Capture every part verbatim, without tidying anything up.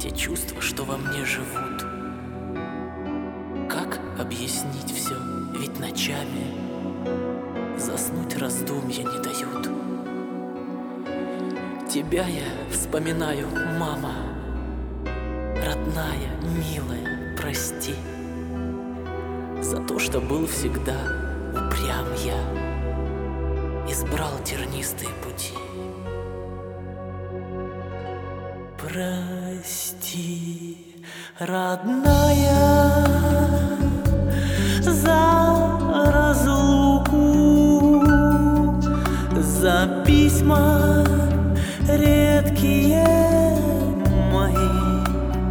те чувства, что во мне живут. Как объяснить все, ведь ночами заснуть раздумья не дают. Тебя я вспоминаю, мама, родная, милая, прости за то, что был всегда упрям я, избрал тернистые пути. Прости, родная, за разлуку, за письма редкие мои.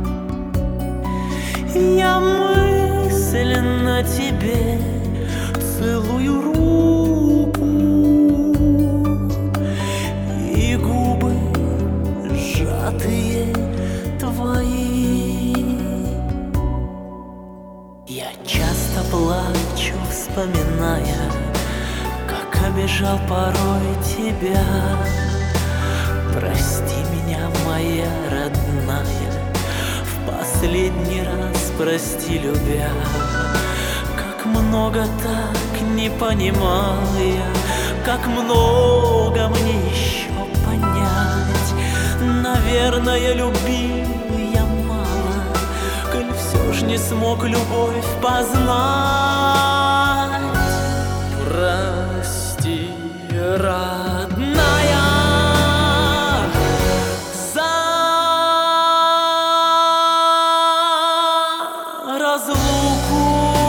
Я мысленно тебе целую руку, и губы сжатые твои. Я часто плачу, вспоминая, как обижал порой тебя. Прости меня, моя родная, в последний раз прости, любя. Как много так не понимал я, как много мне еще понять. Наверное, любил я мало, коль все ж не смог любовь познать. Прости, родная, за разлуку,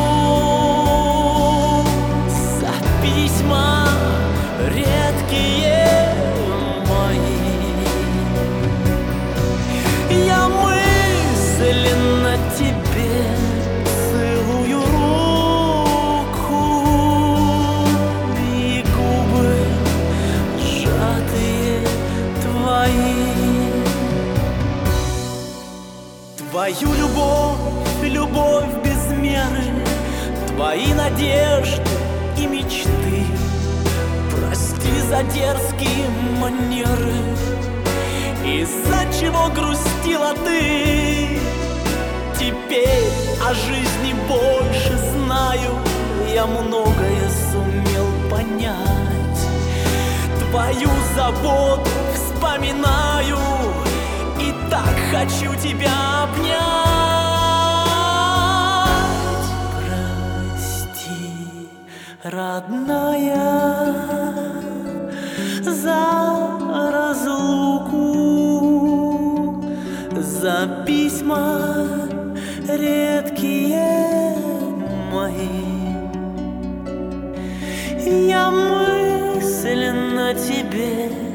за письма редкие мои. Я мысленно тебе целую руку, и губы сжатые твои. Твою любовь, любовь без меры, твои надежды и мечты. Прости за дерзкие манеры, из-за чего грустила ты. Теперь о жизни больше знаю, я многое сумел понять. Твою заботу вспоминаю, и так хочу тебя обнять. Прости, родная, за разлуку, за письма редкие мои. Я мысленно тебе